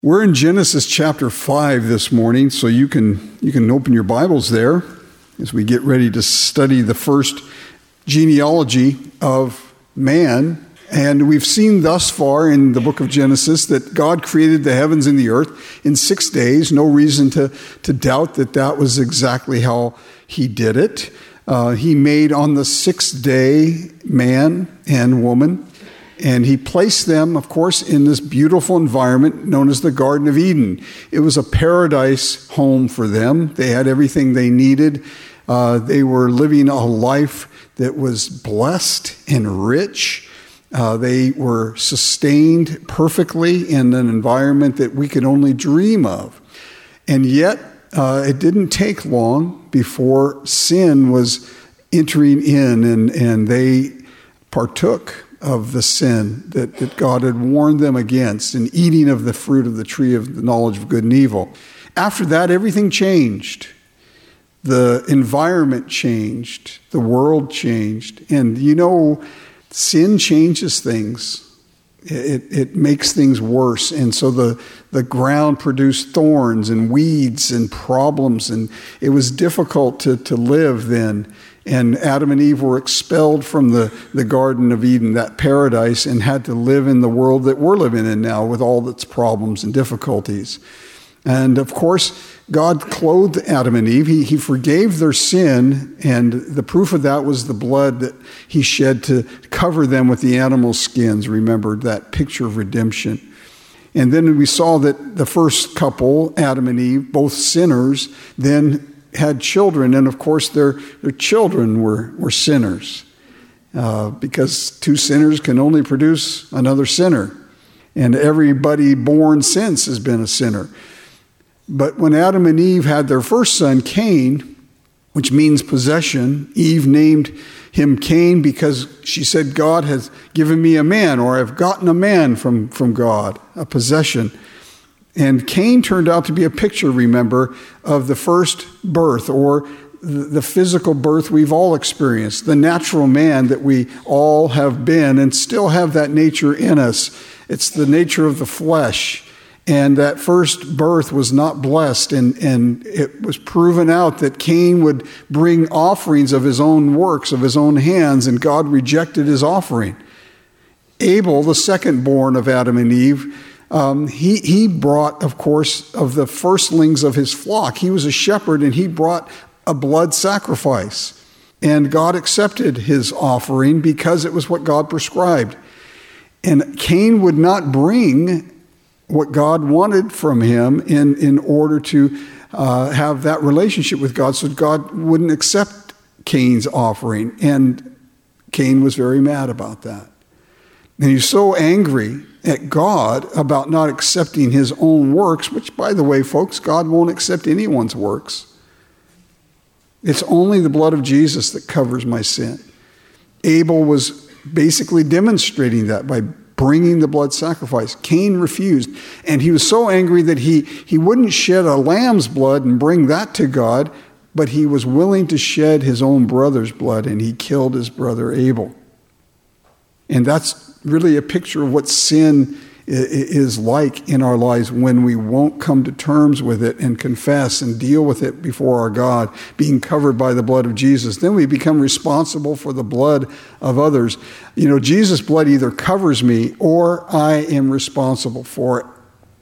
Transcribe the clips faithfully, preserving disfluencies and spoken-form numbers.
We're in Genesis chapter five this morning, so you can you can open your Bibles there as we get ready to study the first genealogy of man. And we've seen thus far in the book of Genesis that God created the heavens and the earth in six days. No reason to, to doubt that that was exactly how he did it. Uh, he made on the sixth day man and woman. And he placed them, of course, in this beautiful environment known as the Garden of Eden. It was a paradise home for them. They had everything they needed. Uh, they were living a life that was blessed and rich. Uh, they were sustained perfectly in an environment that we could only dream of. And yet, uh, it didn't take long before sin was entering in, and, and they partook of the sin that, that God had warned them against in eating of the fruit of the tree of the knowledge of good and evil. After that, everything changed. The environment changed. The world changed. And you know, sin changes things. It, it makes things worse. And so the, the ground produced thorns and weeds and problems. And it was difficult to, to live then. And Adam and Eve were expelled from the, the Garden of Eden, that paradise, and had to live in the world that we're living in now with all its problems and difficulties. And of course, God clothed Adam and Eve. He, he forgave their sin, and the proof of that was the blood that he shed to cover them with the animal skins. Remember that picture of redemption. And then we saw that the first couple, Adam and Eve, both sinners, then had children, and of course their their children were, were sinners, uh, because two sinners can only produce another sinner, and everybody born since has been a sinner. But when Adam and Eve had their first son, Cain, which means possession, Eve named him Cain because she said, God has given me a man, or I've gotten a man from, from God, a possession. And Cain turned out to be a picture, remember, of the first birth, or the physical birth we've all experienced, the natural man that we all have been and still have that nature in us. It's the nature of the flesh. And that first birth was not blessed, and, and it was proven out that Cain would bring offerings of his own works, of his own hands, and God rejected his offering. Abel, the second born of Adam and Eve, Um, he, he brought, of course, of the firstlings of his flock. He was a shepherd, and he brought a blood sacrifice. And God accepted his offering because it was what God prescribed. And Cain would not bring what God wanted from him in, in order to uh, have that relationship with God, so God wouldn't accept Cain's offering. And Cain was very mad about that. And he's so angry at God about not accepting his own works, which, by the way, folks, God won't accept anyone's works. It's only the blood of Jesus that covers my sin. Abel was basically demonstrating that by bringing the blood sacrifice. Cain refused, and he was so angry that he, he wouldn't shed a lamb's blood and bring that to God, but he was willing to shed his own brother's blood, and he killed his brother Abel. And that's really a picture of what sin is like in our lives when we won't come to terms with it and confess and deal with it before our God, being covered by the blood of Jesus. Then we become responsible for the blood of others. You know, Jesus' blood either covers me or I am responsible for it.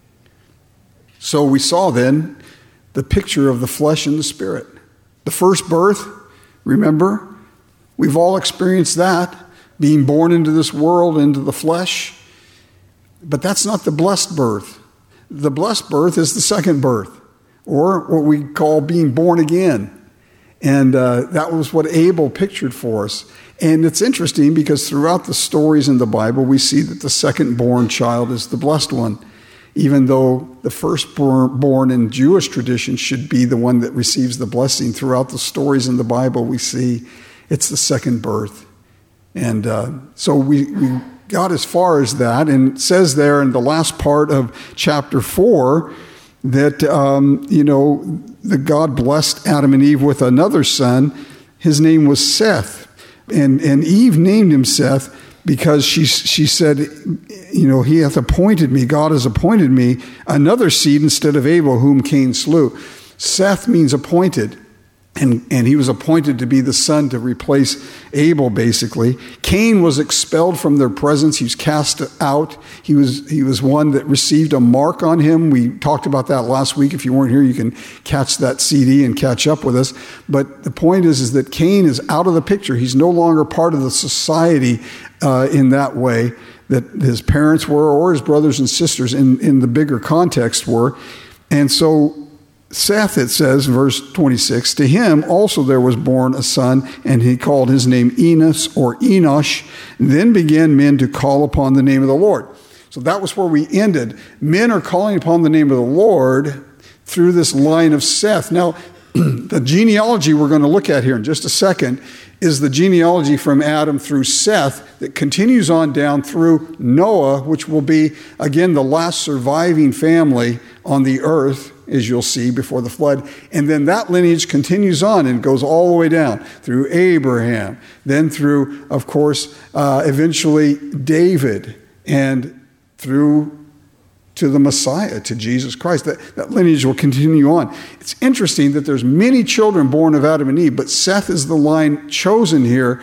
So we saw then the picture of the flesh and the spirit. The first birth, remember, we've all experienced that. Being born into this world, into the flesh. But that's not the blessed birth. The blessed birth is the second birth, or what we call being born again. And uh, that was what Abel pictured for us. And it's interesting because throughout the stories in the Bible, we see that the second-born child is the blessed one, even though the firstborn in Jewish tradition should be the one that receives the blessing. Throughout the stories in the Bible, we see it's the second birth. And uh, so we, we got as far as that, and it says there in the last part of chapter four that, um, you know, the God blessed Adam and Eve with another son. His name was Seth, and, and Eve named him Seth because she, she said, you know, he hath appointed me, God has appointed me another seed instead of Abel, whom Cain slew. Seth means appointed. And, and he was appointed to be the son to replace Abel, basically. Cain was expelled from their presence. He was cast out. He was, he was one that received a mark on him. We talked about that last week. If you weren't here, you can catch that C D and catch up with us. But the point is, is that Cain is out of the picture. He's no longer part of the society uh, in that way that his parents were or his brothers and sisters in, in the bigger context were. And so Seth, it says, verse twenty-six, to him also there was born a son, and he called his name Enos or Enosh. Then began men to call upon the name of the Lord. So that was where we ended. Men are calling upon the name of the Lord through this line of Seth. Now, the genealogy we're going to look at here in just a second is the genealogy from Adam through Seth that continues on down through Noah, which will be, again, the last surviving family on the earth, as you'll see, before the flood. And then that lineage continues on and goes all the way down through Abraham, then through, of course, uh, eventually David, and through to the Messiah, to Jesus Christ. That, that lineage will continue on. It's interesting that there's many children born of Adam and Eve, but Seth is the line chosen here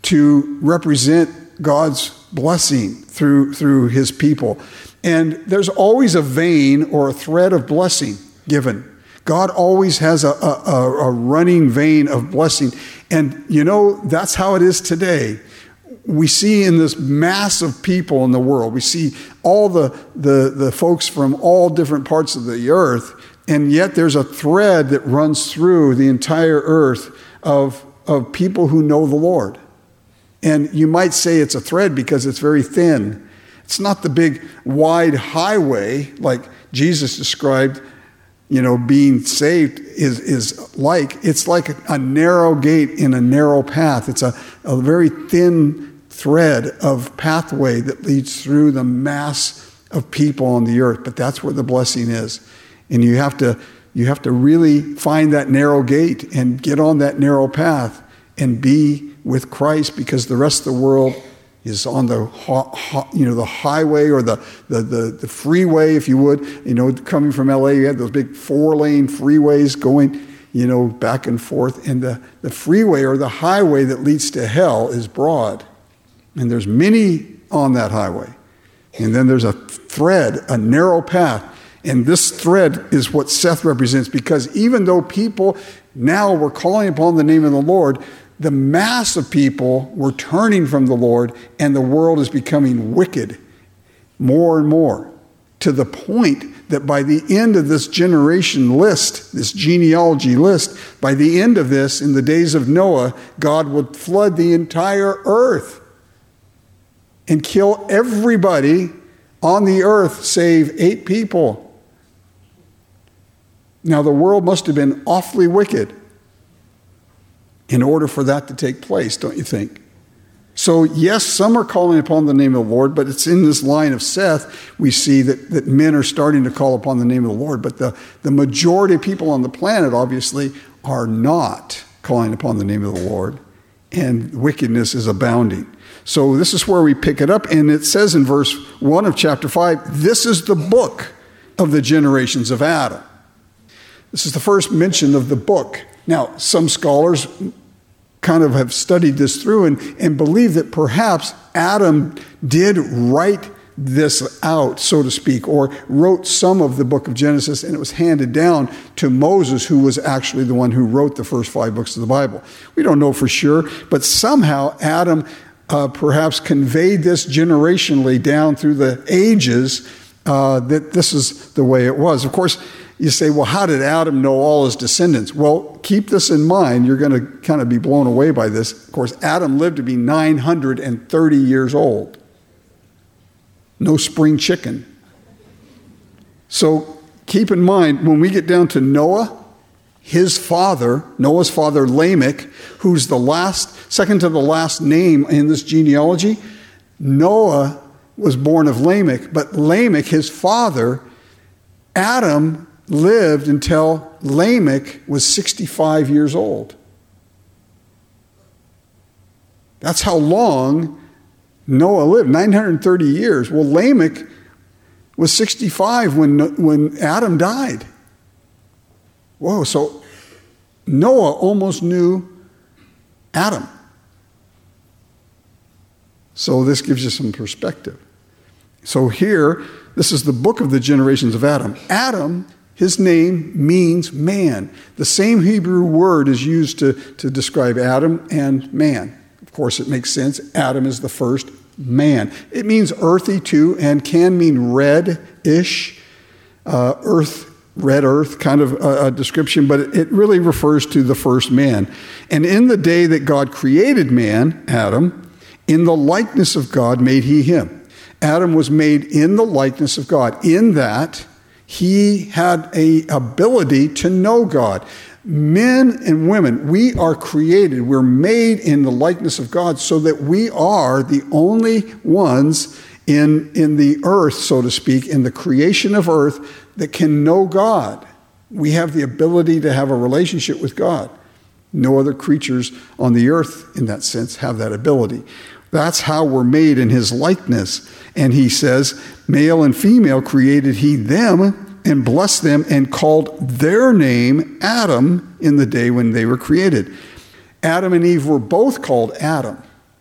to represent God's blessing through, through his people. And there's always a vein or a thread of blessing given. God always has a, a, a running vein of blessing. And you know, that's how it is today. We see in this mass of people in the world, we see all the, the, the folks from all different parts of the earth, and yet there's a thread that runs through the entire earth of, of people who know the Lord. And you might say it's a thread because it's very thin. It's not the big wide highway like Jesus described, you know, being saved is, is like. It's like a, a narrow gate in a narrow path. It's a, a very thin thread of pathway that leads through the mass of people on the earth. But that's where the blessing is. And you have to, you have to really find that narrow gate and get on that narrow path and be with Christ, because the rest of the world is on the you know the highway or the, the, the, the freeway, if you would. You know, coming from L A, you had those big four-lane freeways going, you know, back and forth. And the, the freeway or the highway that leads to hell is broad. And there's many on that highway. And then there's a thread, a narrow path. And this thread is what Seth represents, because even though people now were calling upon the name of the Lord, the mass of people were turning from the Lord, and the world is becoming wicked more and more, to the point that by the end of this generation list, this genealogy list, by the end of this, in the days of Noah, God would flood the entire earth and kill everybody on the earth save eight people. Now, the world must have been awfully wicked in order for that to take place, don't you think? So, yes, some are calling upon the name of the Lord, but it's in this line of Seth we see that, that men are starting to call upon the name of the Lord. But the, the majority of people on the planet, obviously, are not calling upon the name of the Lord, and wickedness is abounding. So this is where we pick it up, and it says in verse one of chapter five, this is the book of the generations of Adam. This is the first mention of the book. Now, some scholars kind of have studied this through and, and believe that perhaps Adam did write this out, so to speak, or wrote some of the book of Genesis, and it was handed down to Moses, who was actually the one who wrote the first five books of the Bible. We don't know for sure, but somehow Adam uh, perhaps conveyed this generationally down through the ages, uh, that this is the way it was. Of course, you say, well, how did Adam know all his descendants? Well, keep this in mind. You're going to kind of be blown away by this. Of course, Adam lived to be nine hundred thirty years old. No spring chicken. So keep in mind, when we get down to Noah, his father, Noah's father Lamech, who's the last, second to the last name in this genealogy, Noah was born of Lamech, but Lamech, his father, Adam, lived until Lamech was sixty-five years old. That's how long Noah lived nine hundred thirty years. Well, Lamech was sixty-five when, when Adam died. Whoa, so Noah almost knew Adam. So this gives you some perspective. So here, this is the book of the generations of Adam. Adam, his name means man. The same Hebrew word is used to, to describe Adam and man. Of course, it makes sense. Adam is the first man. It means earthy too, and can mean red-ish, uh, earth, red earth kind of a, a description, but it, it really refers to the first man. And in the day that God created man, Adam, in the likeness of God made he him. Adam was made in the likeness of God, in that he had an ability to know God. Men and women, we are created, we're made in the likeness of God so that we are the only ones in, in the earth, so to speak, in the creation of earth that can know God. We have the ability to have a relationship with God. No other creatures on the earth, in that sense, have that ability. That's how we're made in his likeness. And he says, male and female created he them and blessed them and called their name Adam in the day when they were created. Adam and Eve were both called Adam.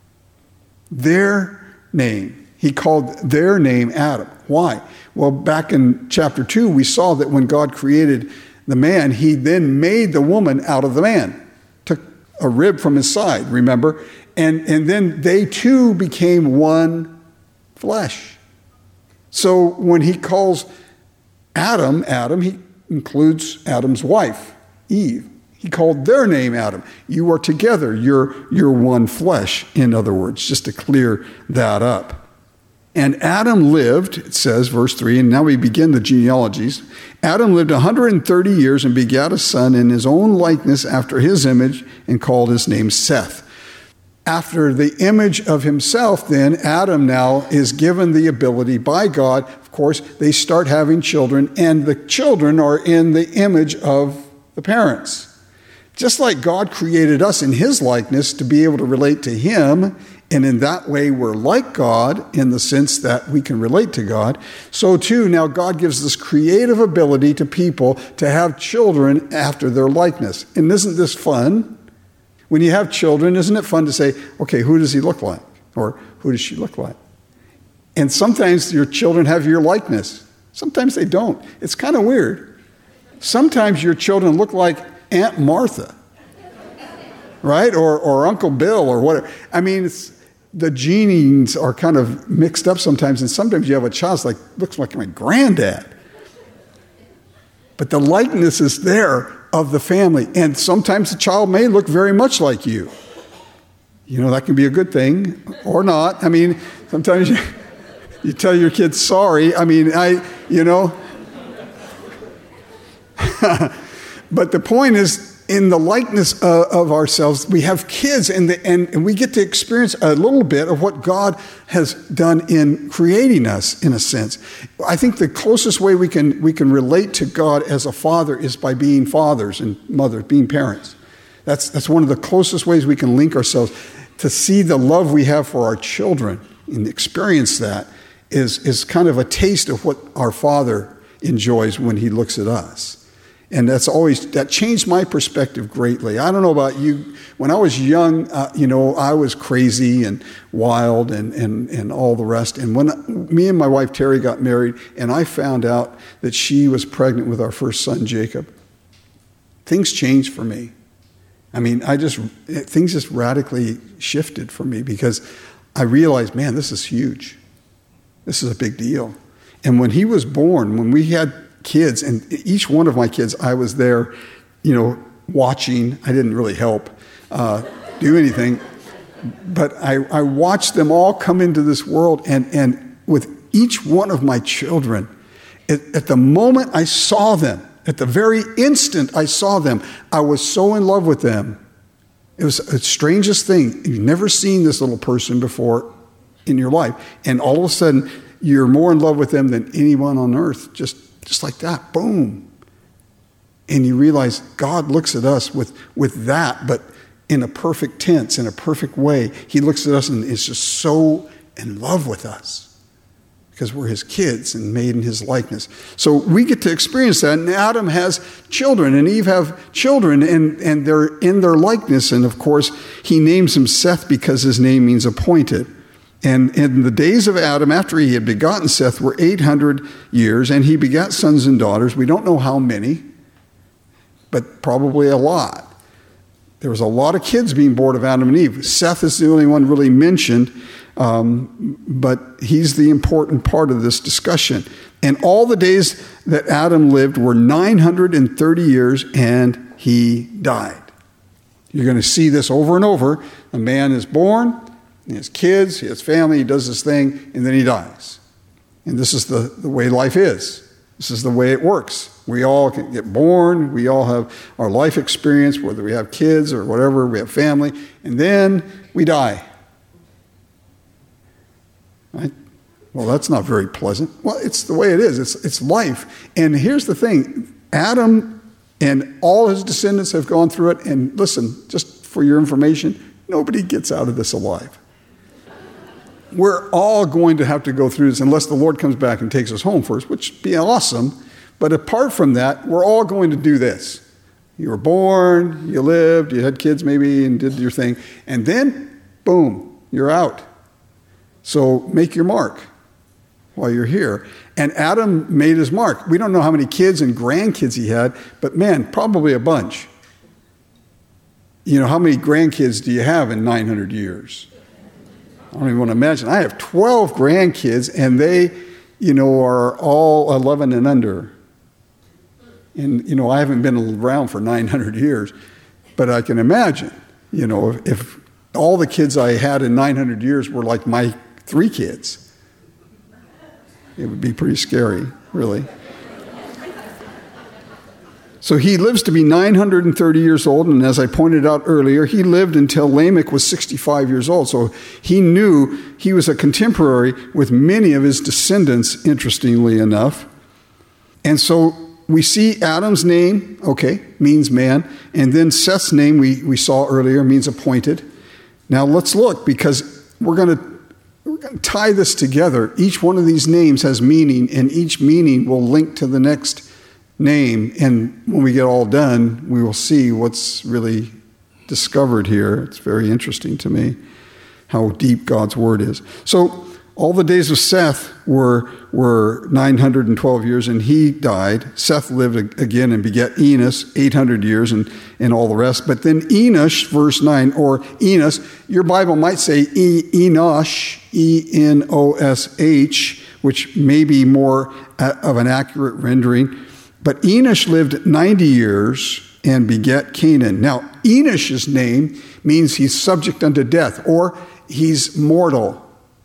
Their name. He called their name Adam. Why? Well, back in chapter two, we saw that when God created the man, he then made the woman out of the man. Took a rib from his side, remember? And, and then they too became one flesh. So when he calls Adam, Adam, he includes Adam's wife, Eve. He called their name Adam. You are together. You're, you're one flesh, in other words, just to clear that up. And Adam lived, it says, verse three, and now we begin the genealogies. Adam lived one hundred thirty years and begat a son in his own likeness after his image and called his name Seth. After the image of himself, then, Adam now is given the ability by God. Of course, they start having children, and the children are in the image of the parents. Just like God created us in his likeness to be able to relate to him, and in that way we're like God in the sense that we can relate to God, so too now God gives this creative ability to people to have children after their likeness. And isn't this fun? When you have children, isn't it fun to say, okay, who does he look like? Or who does she look like? And sometimes your children have your likeness. Sometimes they don't. It's kind of weird. Sometimes your children look like Aunt Martha, right? Or, or Uncle Bill or whatever. I mean, it's, the genes are kind of mixed up sometimes, and sometimes you have a child that's like, looks like my granddad. But the likeness is there of the family. And sometimes the child may look very much like you. You know, that can be a good thing or not. I mean, sometimes you, you tell your kids sorry. I mean, I, you know. But the point is, in the likeness uh, of ourselves, we have kids, and, the, and, and we get to experience a little bit of what God has done in creating us, in a sense. I think the closest way we can we can relate to God as a father is by being fathers and mothers, being parents. That's that's one of the closest ways we can link ourselves. To see the love we have for our children and experience that is, is kind of a taste of what our Father enjoys when he looks at us. And that's always, that changed my perspective greatly. I don't know about you. When I was young, uh, you know, I was crazy and wild and, and, and all the rest. And when me and my wife, Terry, got married, and I found out that she was pregnant with our first son, Jacob, things changed for me. I mean, I just, things just radically shifted for me because I realized, man, this is huge. This is a big deal. And when he was born, when we had kids, and each one of my kids, I was there, you know, watching. I didn't really help uh, do anything, but I, I watched them all come into this world. And, and with each one of my children, at, at the moment I saw them, at the very instant I saw them, I was so in love with them. It was the strangest thing. You've never seen this little person before in your life. And all of a sudden, you're more in love with them than anyone on earth. Just Just like that, boom. And you realize God looks at us with, with that, but in a perfect tense, in a perfect way. He looks at us and is just so in love with us because we're his kids and made in his likeness. So we get to experience that. And Adam has children and Eve have children, and, and they're in their likeness. And of course, he names him Seth because his name means appointed. And in the days of Adam, after he had begotten Seth, were eight hundred years, and he begat sons and daughters. We don't know how many, but probably a lot. There was a lot of kids being born of Adam and Eve. Seth is the only one really mentioned, um, but he's the important part of this discussion. And all the days that Adam lived were nine hundred thirty years, and he died. You're going to see this over and over. A man is born, he has kids, he has family, he does this thing, and then he dies. And this is the, the way life is. This is the way it works. We all get born, we all have our life experience, whether we have kids or whatever, we have family, and then we die. Right? Well, that's not very pleasant. Well, it's the way it is. It's, it's life. And here's the thing. Adam and all his descendants have gone through it, and listen, just for your information, nobody gets out of this alive. We're all going to have to go through this unless the Lord comes back and takes us home first, which would be awesome. But apart from that, we're all going to do this. You were born, you lived, you had kids maybe, and did your thing. And then, boom, you're out. So make your mark while you're here. And Adam made his mark. We don't know how many kids and grandkids he had, but man, probably a bunch. You know, how many grandkids do you have in nine hundred years? I don't even want to imagine. I have twelve grandkids, and they, you know, are all eleven and under. And, you know, I haven't been around for nine hundred years, but I can imagine, you know, if, if all the kids I had in nine hundred years were like my three kids, it would be pretty scary, really. So he lives to be nine hundred thirty years old, and as I pointed out earlier, he lived until Lamech was sixty-five years old. So he knew he was a contemporary with many of his descendants, interestingly enough. And so we see Adam's name, okay, means man, and then Seth's name, we, we saw earlier, means appointed. Now let's look, because we're going to we're going to tie this together. Each one of these names has meaning, and each meaning will link to the next name, and when we get all done, we will see what's really discovered here. It's very interesting to me how deep God's word is. So all the days of Seth were were nine hundred twelve years, and he died. Seth lived again and begat Enos, eight hundred years, and, and all the rest. But then Enosh, verse nine, or Enos, your Bible might say e- Enosh, E N O S H, which may be more of an accurate rendering. But Enosh lived ninety years and begat Canaan. Now, Enosh's name means he's subject unto death, or he's mortal.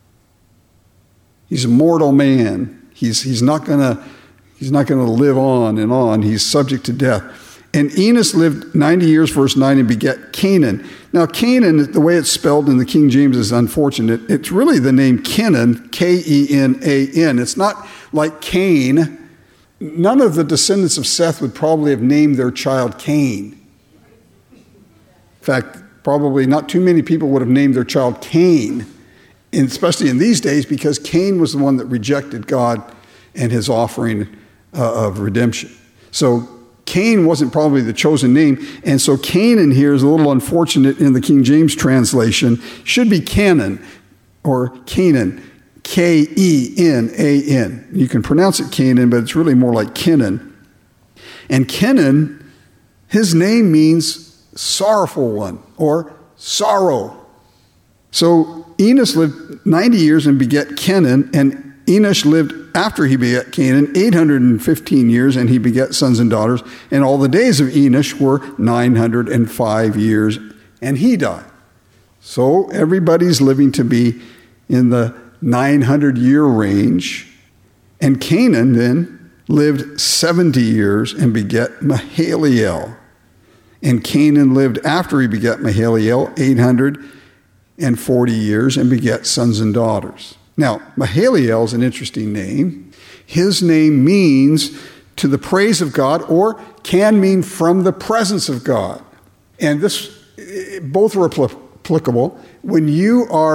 He's a mortal man. He's he's not gonna he's not gonna live on and on. He's subject to death. And Enos lived ninety years, verse nine, and begat Canaan. Now, Canaan, the way it's spelled in the King James is unfortunate. It's really the name Kenan, K E N A N. It's not like Cain. None of the descendants of Seth would probably have named their child Cain. In fact, probably not too many people would have named their child Cain, especially in these days, because Cain was the one that rejected God and his offering uh, of redemption. So Cain wasn't probably the chosen name, and so Canaan here is a little unfortunate in the King James translation. Should be Canaan or Canaan. K E N A N. You can pronounce it Canaan, but it's really more like Kenan. And Kenan, his name means sorrowful one, or sorrow. So Enos lived ninety years and begat Kenan, and Enosh lived after he begat Canaan eight hundred fifteen years, and he begat sons and daughters. And all the days of Enosh were nine hundred five years, and he died. So everybody's living to be in the nine hundred year range. And Canaan then lived seventy years and begat Mahalalel. And Canaan lived after he begat Mahalalel eight hundred forty years and begat sons and daughters. Now, Mahalalel is an interesting name. His name means to the praise of God, or can mean from the presence of God. And this, both are applicable. When you are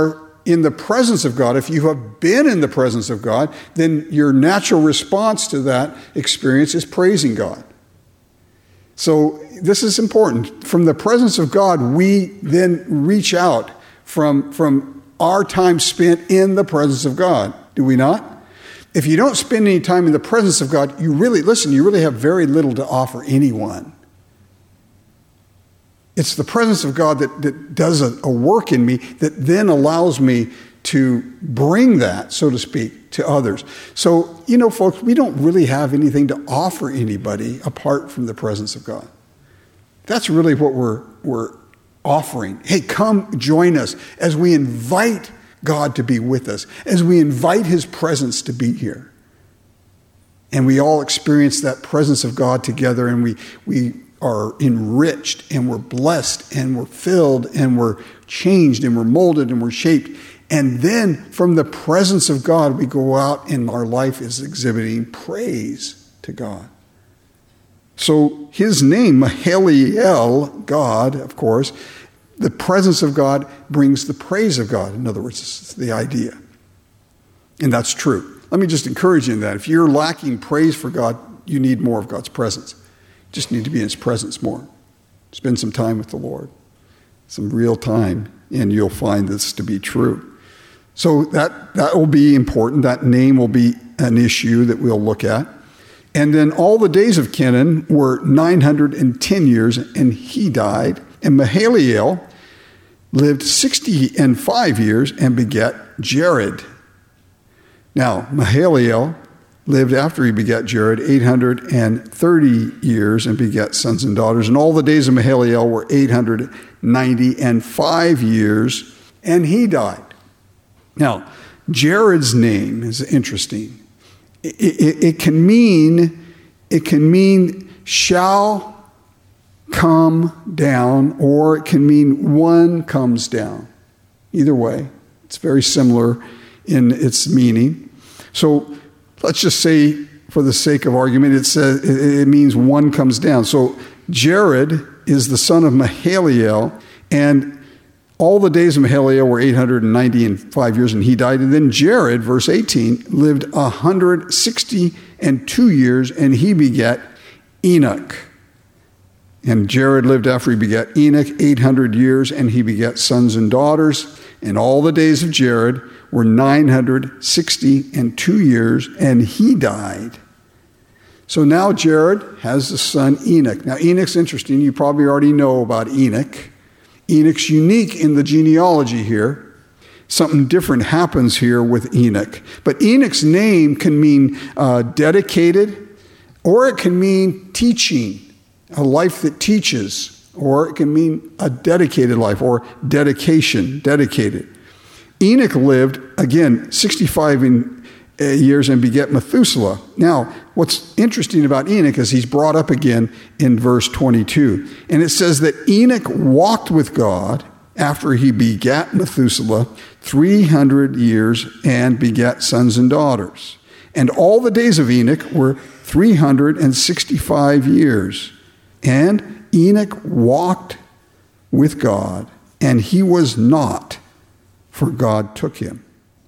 in the presence of God, if you have been in the presence of God, then your natural response to that experience is praising God. So this is important. From the presence of God, we then reach out from, from our time spent in the presence of God. Do we not? If you don't spend any time in the presence of God, you really, listen, you really have very little to offer anyone. It's the presence of God that, that does a, a work in me that then allows me to bring that, so to speak, to others. So, you know, folks, we don't really have anything to offer anybody apart from the presence of God. That's really what we're, we're offering. Hey, come join us as we invite God to be with us, as we invite his presence to be here. And we all experience that presence of God together, and we we are enriched, and we're blessed, and we're filled, and we're changed, and we're molded, and we're shaped. And then from the presence of God, we go out and our life is exhibiting praise to God. So his name, Mahalalel, God, of course, the presence of God brings the praise of God. In other words, it's the idea. And that's true. Let me just encourage you in that. If you're lacking praise for God, you need more of God's presence. You just need to be in his presence more. Spend some time with the Lord. Some real time, and you'll find this to be true. So that, that will be important. That name will be an issue that we'll look at. And then all the days of Kenan were nine hundred ten years, and he died. And Mahalalel lived sixty and five years and begat Jared. Now, Mahalalel lived after he begat Jared eight hundred thirty years and begat sons and daughters. And all the days of Mahalalel were eight hundred ninety and five years, and he died. Now, Jared's name is interesting. It, it, it can mean, it can mean shall come down, or it can mean one comes down. Either way, it's very similar in its meaning. So let's just say, for the sake of argument, it says it means one comes down. So Jared is the son of Mahalalel, and all the days of Mahalalel were eight hundred ninety and five years, and he died. And then Jared, verse eighteen, lived one hundred sixty and two years, and he begat Enoch. And Jared lived after he begat Enoch eight hundred years, and he begat sons and daughters. And all the days of Jared were nine hundred sixty and two years, and he died. So now Jared has the son Enoch. Now Enoch's interesting. You probably already know about Enoch. Enoch's unique in the genealogy here. Something different happens here with Enoch. But Enoch's name can mean uh, dedicated, or it can mean teaching, a life that teaches, or it can mean a dedicated life, or dedication, dedicated. Enoch lived, again, sixty-five in, uh, years and begat Methuselah. Now, what's interesting about Enoch is he's brought up again in verse twenty-two. And it says that Enoch walked with God after he begat Methuselah three hundred years and begat sons and daughters. And all the days of Enoch were three hundred sixty-five years. And Enoch walked with God, and he was not, for God took him.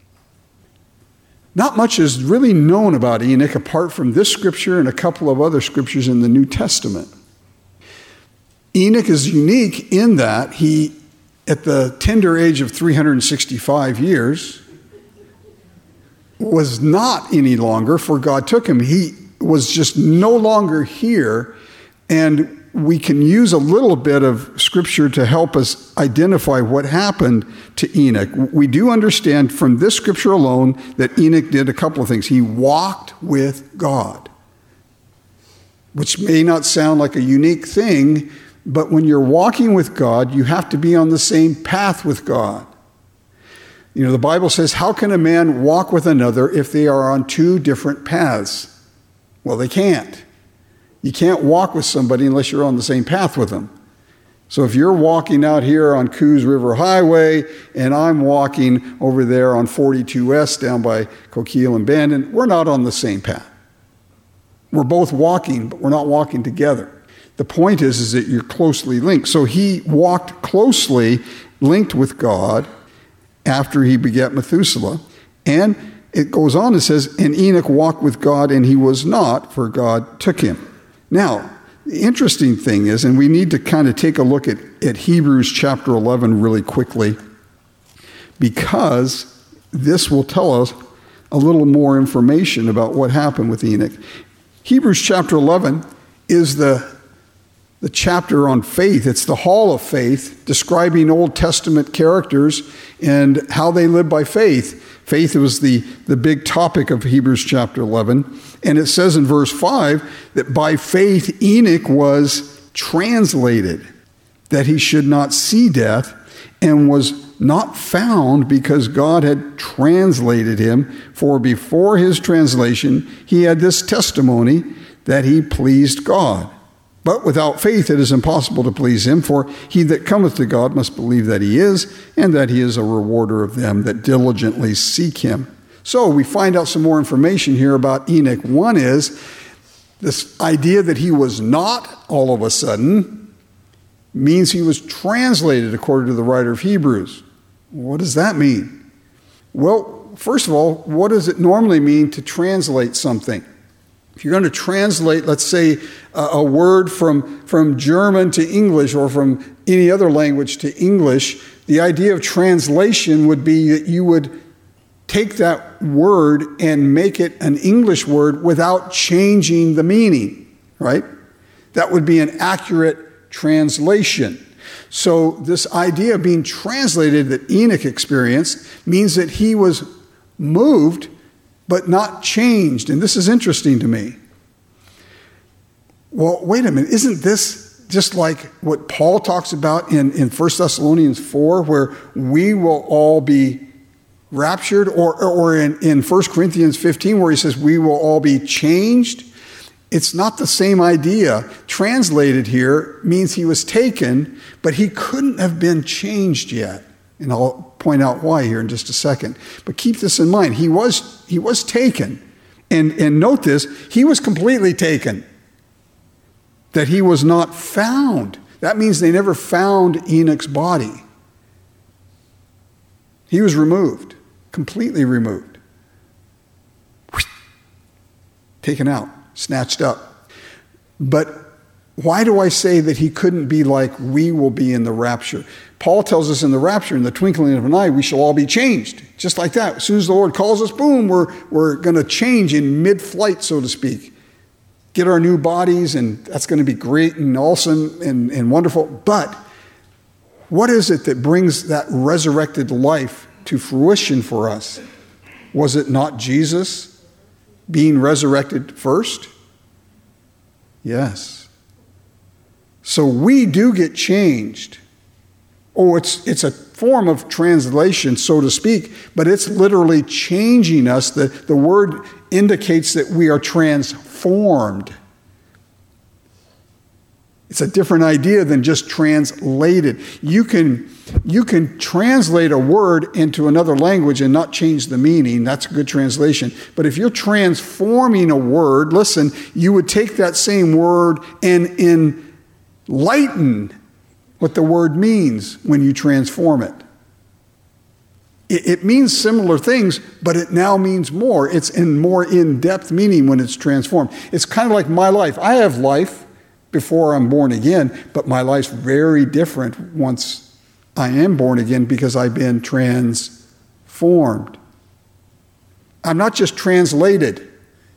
Not much is really known about Enoch apart from this scripture and a couple of other scriptures in the New Testament. Enoch is unique in that he, at the tender age of three hundred sixty-five years, was not any longer, for God took him. He was just no longer here, and we can use a little bit of scripture to help us identify what happened to Enoch. We do understand from this scripture alone that Enoch did a couple of things. He walked with God, which may not sound like a unique thing, but when you're walking with God, you have to be on the same path with God. You know, the Bible says, how can a man walk with another if they are on two different paths? Well, they can't. You can't walk with somebody unless you're on the same path with them. So if you're walking out here on Coos River Highway and I'm walking over there on forty-two S down by Coquille and Bandon, we're not on the same path. We're both walking, but we're not walking together. The point is, is that you're closely linked. So he walked closely linked with God, after he begat Methuselah. And it goes on and says, and Enoch walked with God, and he was not, for God took him. Now, the interesting thing is, and we need to kind of take a look at, at Hebrews chapter eleven really quickly, because this will tell us a little more information about what happened with Enoch. Hebrews chapter eleven is the, the chapter on faith. It's the hall of faith, describing Old Testament characters and how they lived by faith. Faith was the, the big topic of Hebrews chapter eleven. And it says in verse five that by faith Enoch was translated, that he should not see death, and was not found because God had translated him. For before his translation he had this testimony, that he pleased God. But without faith it is impossible to please him, for he that cometh to God must believe that he is, and that he is a rewarder of them that diligently seek him. So we find out some more information here about Enoch. One is this idea that he was not all of a sudden means he was translated according to the writer of Hebrews. What does that mean? Well, first of all, what does it normally mean to translate something? If you're going to translate, let's say, a, a word from, from German to English or from any other language to English, the idea of translation would be that you would take that word and make it an English word without changing the meaning, right? That would be an accurate translation. So this idea of being translated that Enoch experienced means that he was moved but not changed. And this is interesting to me. Well, wait a minute. Isn't this just like what Paul talks about in, in First Thessalonians four, where we will all be raptured, or, or in, in First Corinthians fifteen, where he says we will all be changed? It's not the same idea. Translated here means he was taken, but he couldn't have been changed yet. And I'll point out why here in just a second. But keep this in mind. He was, he was taken. And, and note this, he was completely taken. That he was not found. That means they never found Enoch's body. He was removed, completely removed. Taken out, snatched up. But why do I say that he couldn't be like we will be in the rapture? Paul tells us in the rapture, in the twinkling of an eye, we shall all be changed. Just like that. As soon as the Lord calls us, boom, we're, we're going to change in mid-flight, so to speak. Get our new bodies, and that's going to be great and awesome and, and wonderful. But what is it that brings that resurrected life to fruition for us? Was it not Jesus being resurrected first? Yes. So we do get changed. Oh, it's it's a form of translation, so to speak, but it's literally changing us. The, the word indicates that we are transformed. It's a different idea than just translated. You can, you can translate a word into another language and not change the meaning. That's a good translation. But if you're transforming a word, listen, you would take that same word and enlighten what the word means when you transform it. It, it means similar things, but it now means more. It's in more in-depth meaning when it's transformed. It's kind of like my life. I have life before I'm born again, but my life's very different once I am born again because I've been transformed. I'm not just translated.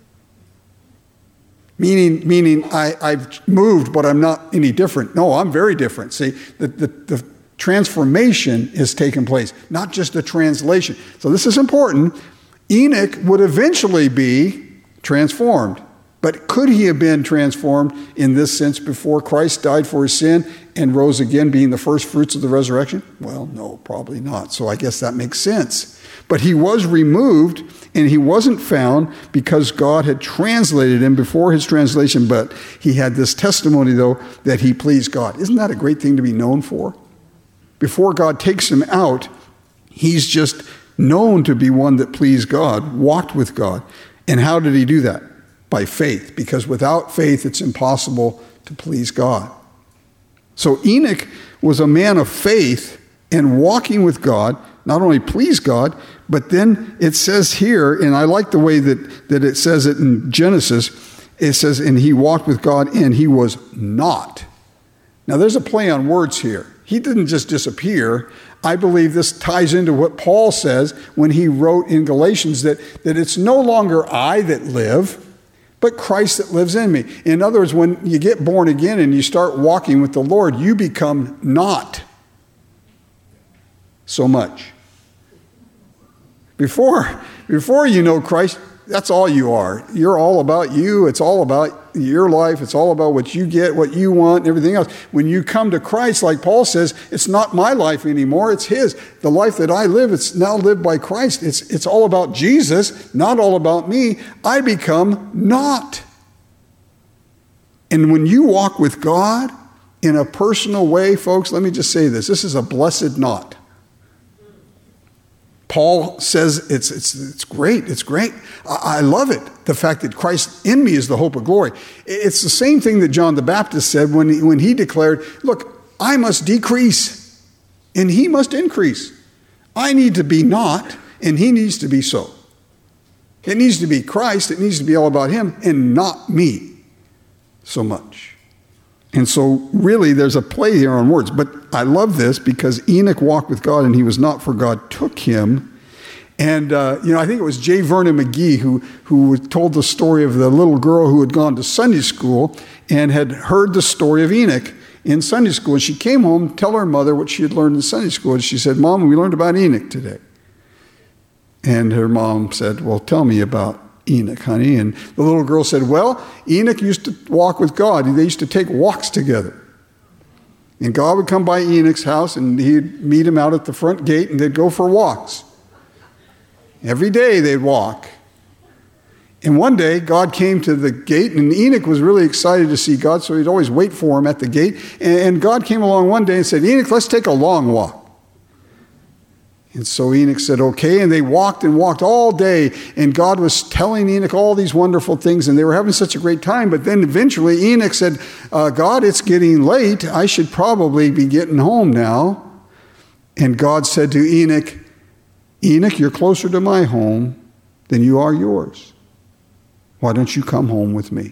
Meaning, meaning I, I've moved, but I'm not any different. No, I'm very different. See, the, the, the transformation is taking place, not just the translation. So this is important. Enoch would eventually be transformed. But could he have been transformed in this sense before Christ died for his sin and rose again, being the first fruits of the resurrection? Well, no, probably not. So I guess that makes sense. But he was removed, and he wasn't found because God had translated him before his translation. But he had this testimony, though, that he pleased God. Isn't that a great thing to be known for? Before God takes him out, he's just known to be one that pleased God, walked with God. And how did he do that? By faith, because without faith, it's impossible to please God. So Enoch was a man of faith and walking with God, not only pleased God, but then it says here, and I like the way that, that it says it in Genesis, it says, and he walked with God and he was not. Now there's a play on words here. He didn't just disappear. I believe this ties into what Paul says when he wrote in Galatians that, that it's no longer I that live, but Christ that lives in me. In other words, when you get born again and you start walking with the Lord, you become not so much. Before, before you know Christ, that's all you are. You're all about you. It's all about your life. It's all about what you get, what you want, and everything else. When you come to Christ, like Paul says, it's not my life anymore. It's his. The life that I live, it's now lived by Christ. It's, it's all about Jesus, not all about me. I become not. And when you walk with God in a personal way, folks, let me just say this. This is a blessed not. Paul says it's, it's, it's great. It's great. I, I love it. The fact that Christ in me is the hope of glory. It's the same thing that John the Baptist said when he, when he declared, look, I must decrease and he must increase. I need to be not and he needs to be so. It needs to be Christ. It needs to be all about him and not me so much. And so really there's a play here on words. But I love this because Enoch walked with God and he was not, for God took him. And, uh, you know, I think it was J. Vernon McGee who, who told the story of the little girl who had gone to Sunday school and had heard the story of Enoch in Sunday school. And she came home to tell her mother what she had learned in Sunday school. And she said, Mom, we learned about Enoch today. And her mom said, well, tell me about Enoch, honey. And the little girl said, well, Enoch used to walk with God. They used to take walks together. And God would come by Enoch's house and he'd meet him out at the front gate and they'd go for walks. Every day they'd walk. And one day God came to the gate and Enoch was really excited to see God, so he'd always wait for him at the gate. And God came along one day and said, Enoch, let's take a long walk. And so Enoch said, okay, and they walked and walked all day, and God was telling Enoch all these wonderful things, and they were having such a great time, but then eventually Enoch said, uh, God, it's getting late. I should probably be getting home now. And God said to Enoch, Enoch, you're closer to my home than you are yours. Why don't you come home with me?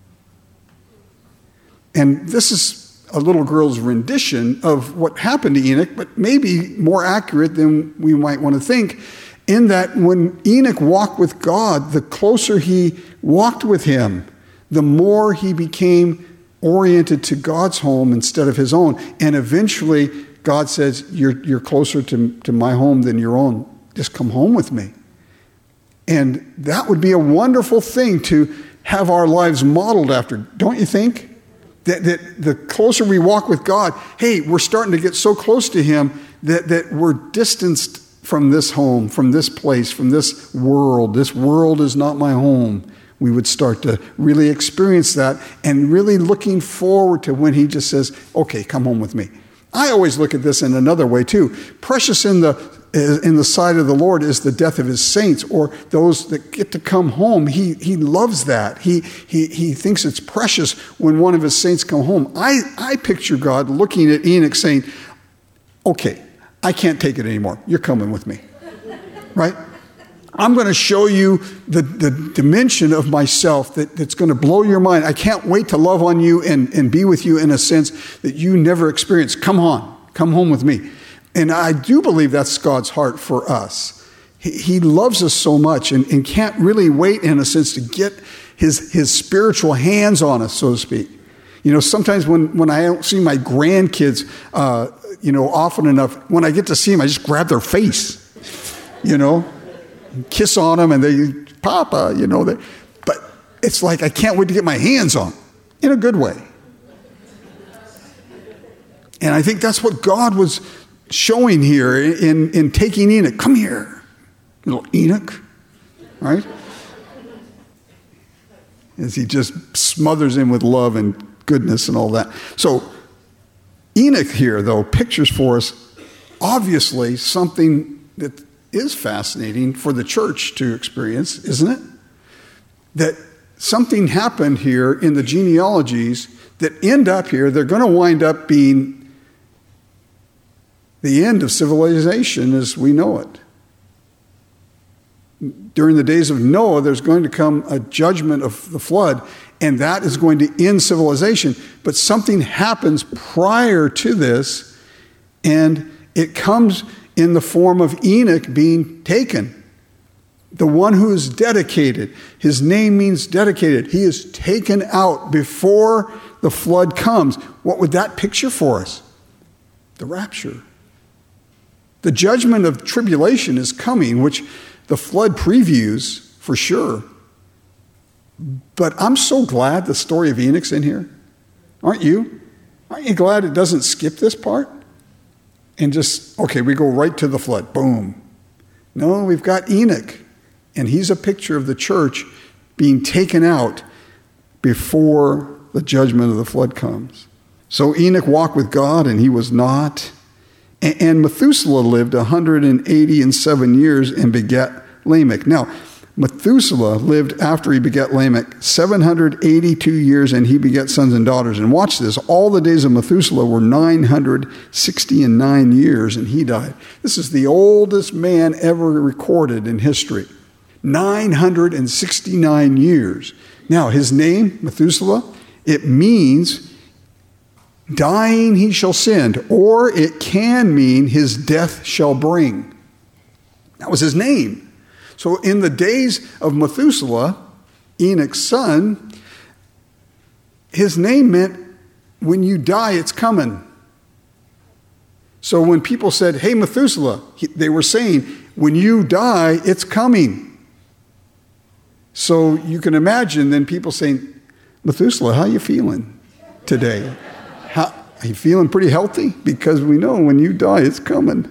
And this is a little girl's rendition of what happened to Enoch, but maybe more accurate than we might want to think, in that when Enoch walked with God, the closer he walked with him, the more he became oriented to God's home instead of his own. And eventually God says, you're, you're closer to, to my home than your own. Just come home with me. And that would be a wonderful thing to have our lives modeled after, don't you think? That, that the closer we walk with God, hey, we're starting to get so close to him that, that we're distanced from this home, from this place, from this world. This world is not my home. We would start to really experience that and really looking forward to when he just says, okay, come home with me. I always look at this in another way too. Precious in the in the sight of the Lord is the death of his saints, or those that get to come home. He he loves that. He he he thinks it's precious when one of his saints come home. I, I picture God looking at Enoch saying, okay, I can't take it anymore. You're coming with me. Right? I'm going to show you the, the dimension of myself that, that's going to blow your mind. I can't wait to love on you and, and be with you in a sense that you never experienced. Come on, come home with me. And I do believe that's God's heart for us. He, he loves us so much and, and can't really wait, in a sense, to get his, his spiritual hands on us, so to speak. You know, sometimes when, when I don't see my grandkids, uh, you know, often enough, when I get to see them, I just grab their face, you know, kiss on them, and they, Papa, you know. They, but it's like I can't wait to get my hands on them, in a good way. And I think that's what God was showing here in, in taking Enoch. Come here, little Enoch, right? As he just smothers him with love and goodness and all that. So Enoch here, though, pictures for us, obviously, something that is fascinating for the church to experience, isn't it? That something happened here in the genealogies that end up here. They're going to wind up being the end of civilization as we know it. During the days of Noah, there's going to come a judgment of the flood, and that is going to end civilization. But something happens prior to this, and it comes in the form of Enoch being taken. The one who is dedicated. His name means dedicated. He is taken out before the flood comes. What would that picture for us? The rapture. The judgment of tribulation is coming, which the flood previews for sure. But I'm so glad the story of Enoch's in here. Aren't you? Aren't you glad it doesn't skip this part? And just, okay, we go right to the flood. Boom. No, we've got Enoch. And he's a picture of the church being taken out before the judgment of the flood comes. So Enoch walked with God, and he was not. And Methuselah lived one hundred eighty and seven years and begat Lamech. Now, Methuselah lived after he begat Lamech seven hundred eighty-two years, and he begat sons and daughters. And watch this. All the days of Methuselah were nine hundred sixty and nine years, and he died. This is the oldest man ever recorded in history. nine hundred sixty-nine years. Now, his name, Methuselah, it means dying he shall send, or it can mean his death shall bring. That was his name. So in the days of Methuselah, Enoch's son, his name meant when you die, it's coming. So when people said, hey, Methuselah, they were saying, when you die, it's coming. So you can imagine then people saying, Methuselah, how you feeling today? How, are you feeling pretty healthy? Because we know when you die, it's coming.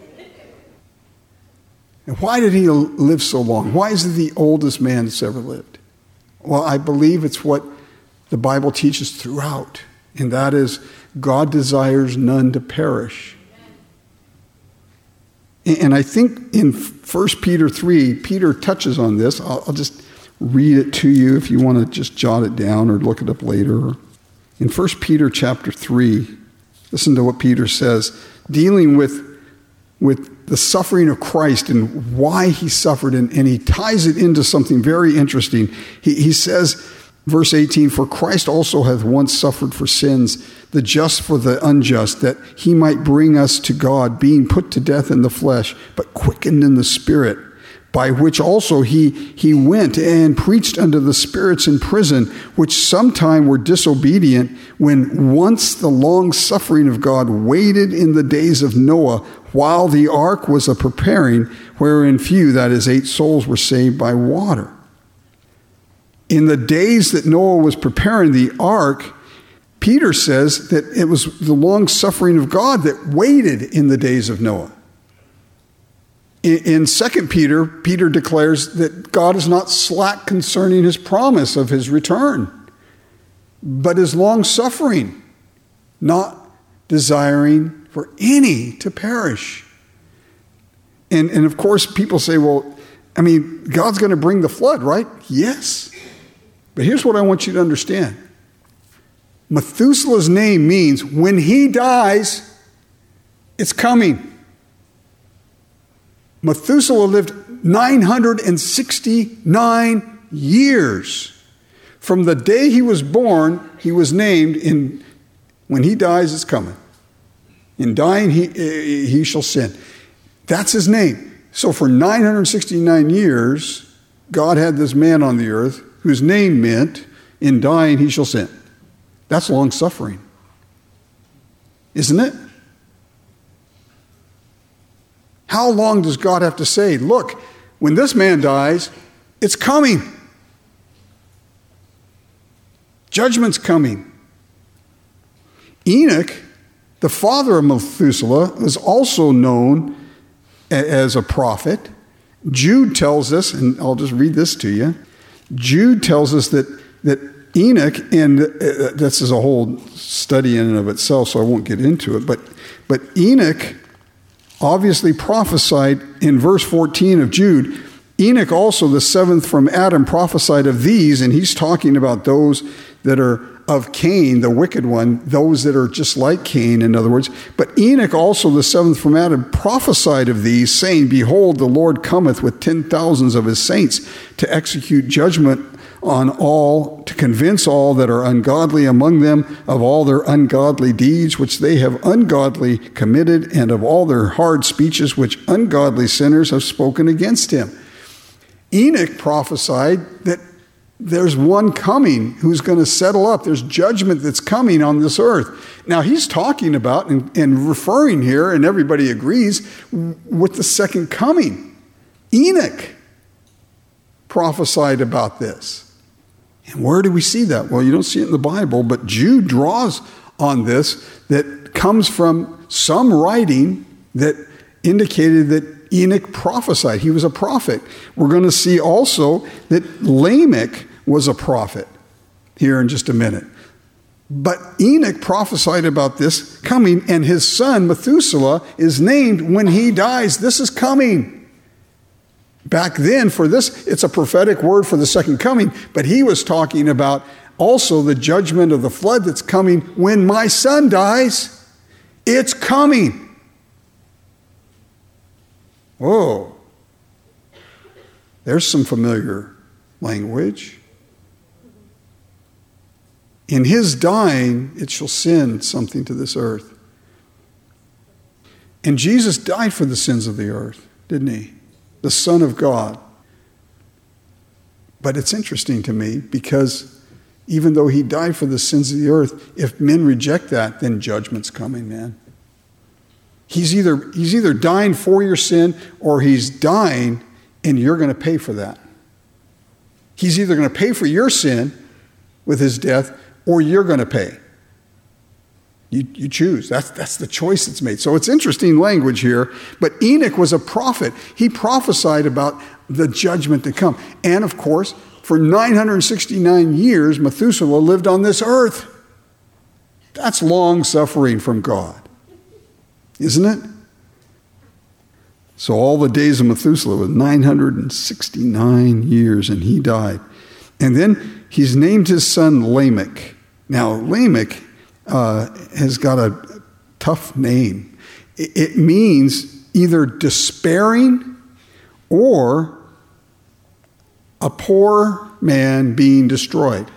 And why did he live so long? Why is he the oldest man that's ever lived? Well, I believe it's what the Bible teaches throughout, and that is God desires none to perish. And I think in First Peter three, Peter touches on this. I'll, I'll just read it to you if you want to just jot it down or look it up later. In First Peter chapter three, listen to what Peter says, dealing with, with the suffering of Christ and why he suffered, and, and he ties it into something very interesting. He, he says, verse eighteen, for Christ also hath once suffered for sins, the just for the unjust, that he might bring us to God, being put to death in the flesh, but quickened in the spirit, by which also he, he went and preached unto the spirits in prison, which sometime were disobedient, when once the long suffering of God waited in the days of Noah, while the ark was a preparing, wherein few, that is, eight souls, were saved by water. In the days that Noah was preparing the ark, Peter says that it was the long suffering of God that waited in the days of Noah. In Second Peter, Peter declares that God is not slack concerning his promise of his return, but is long-suffering, not desiring for any to perish. And, and of course, people say, well, I mean, God's going to bring the flood, right? Yes. But here's what I want you to understand. Methuselah's name means when he dies, it's coming. Methuselah lived nine hundred sixty-nine years. From the day he was born, he was named in, when he dies, it's coming. In dying, he, he shall sin. That's his name. So for nine hundred sixty-nine years, God had this man on the earth whose name meant, in dying, he shall sin. That's long suffering. Isn't it? How long does God have to say, look, when this man dies, it's coming. Judgment's coming. Enoch, the father of Methuselah, was also known as a prophet. Jude tells us, and I'll just read this to you. Jude tells us that, that Enoch, and uh, this is a whole study in and of itself, so I won't get into it, but, but Enoch obviously prophesied in verse fourteen of Jude. Enoch also, the seventh from Adam, prophesied of these, and he's talking about those that are of Cain, the wicked one, those that are just like Cain, in other words. But Enoch also, the seventh from Adam, prophesied of these, saying, Behold, the Lord cometh with ten thousands of his saints to execute judgment on all, to convince all that are ungodly among them of all their ungodly deeds which they have ungodly committed, and of all their hard speeches which ungodly sinners have spoken against him. Enoch prophesied that there's one coming who's going to settle up. There's judgment that's coming on this earth. Now, he's talking about and, and referring here, and everybody agrees, with the second coming. Enoch prophesied about this. And where do we see that? Well, you don't see it in the Bible, but Jude draws on this that comes from some writing that indicated that Enoch prophesied. He was a prophet. We're going to see also that Lamech was a prophet here in just a minute. But Enoch prophesied about this coming, and his son Methuselah is named when he dies. This is coming. Back then, for this, it's a prophetic word for the second coming, but he was talking about also the judgment of the flood that's coming when my son dies. It's coming. Whoa. There's some familiar language. In his dying, it shall send something to this earth. And Jesus died for the sins of the earth, didn't he? The Son of God. But it's interesting to me because even though he died for the sins of the earth, if men reject that, then judgment's coming, man. He's either, he's either dying for your sin or he's dying and you're going to pay for that. He's either going to pay for your sin with his death or you're going to pay. You, you choose. That's, that's the choice that's made. So it's interesting language here. But Enoch was a prophet. He prophesied about the judgment to come. And of course, for nine hundred sixty-nine years, Methuselah lived on this earth. That's long suffering from God. Isn't it? So all the days of Methuselah was nine hundred sixty-nine years, and he died. And then he's named his son Lamech. Now, Lamech uh, has got a tough name. It, it means either despairing or a poor man being destroyed.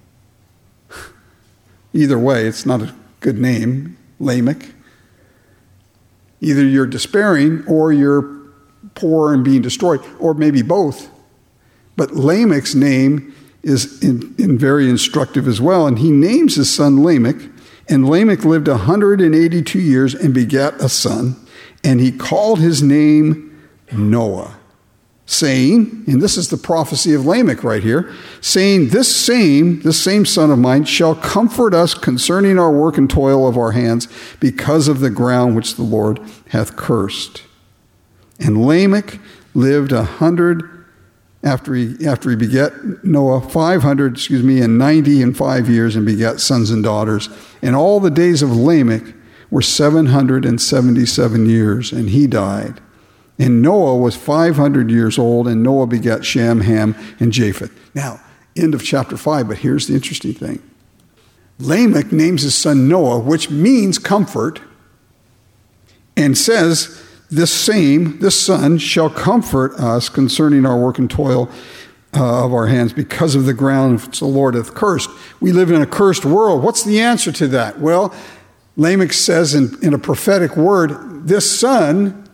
Either way, it's not a good name, Lamech. Either you're despairing or you're poor and being destroyed, or maybe both. But Lamech's name is in, in very instructive as well, and he names his son Lamech. And Lamech lived one hundred eighty-two years and begat a son, and he called his name Noah, saying, and this is the prophecy of Lamech right here, saying, this same, this same son of mine shall comfort us concerning our work and toil of our hands, because of the ground which the Lord hath cursed. And Lamech lived a hundred after he after he begat Noah five hundred, excuse me, and ninety and five years, and begat sons and daughters. And all the days of Lamech were seven hundred and seventy-seven years, and he died. And Noah was five hundred years old, and Noah begat Shem, Ham, and Japheth. Now, end of chapter five, but here's the interesting thing. Lamech names his son Noah, which means comfort, and says, this same, this son, shall comfort us concerning our work and toil uh, of our hands, because of the ground which the Lord hath cursed. We live in a cursed world. What's the answer to that? Well, Lamech says in, in a prophetic word, this son,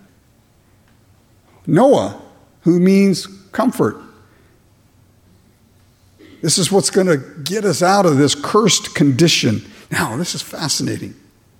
Noah, who means comfort. This is what's going to get us out of this cursed condition. Now, this is fascinating.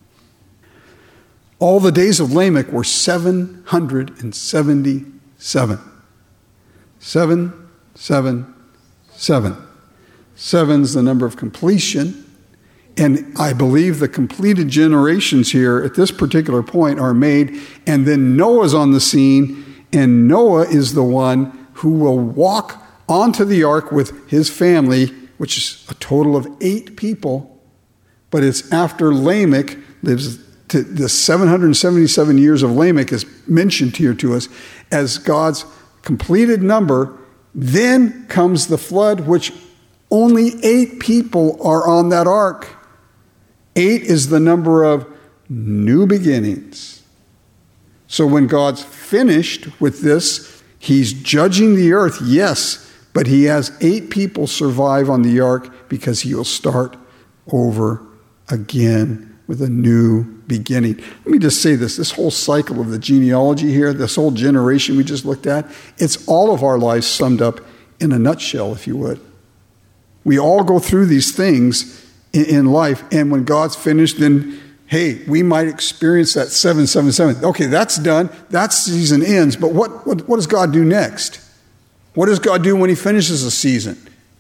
All the days of Lamech were seven hundred seventy-seven. Seven, seven, seven. Seven's the number of completion. And I believe the completed generations here at this particular point are made. And then Noah's on the scene. And Noah is the one who will walk onto the ark with his family, which is a total of eight people. But it's after Lamech lives. To the seven hundred seventy-seven years of Lamech is mentioned here to us as God's completed number. Then comes the flood, which Only eight people are on that ark. Eight is the number of new beginnings. So when God's finished with this, he's judging the earth, yes, but he has eight people survive on the ark because he will start over again with a new beginning. Let me just say this, this whole cycle of the genealogy here, this whole generation we just looked at, it's all of our lives summed up in a nutshell, if you would. We all go through these things in, in life, and when God's finished, then, hey, we might experience that seven seven seven. Okay, that's done. That season ends, but what, what, what does God do next? What does God do when he finishes a season?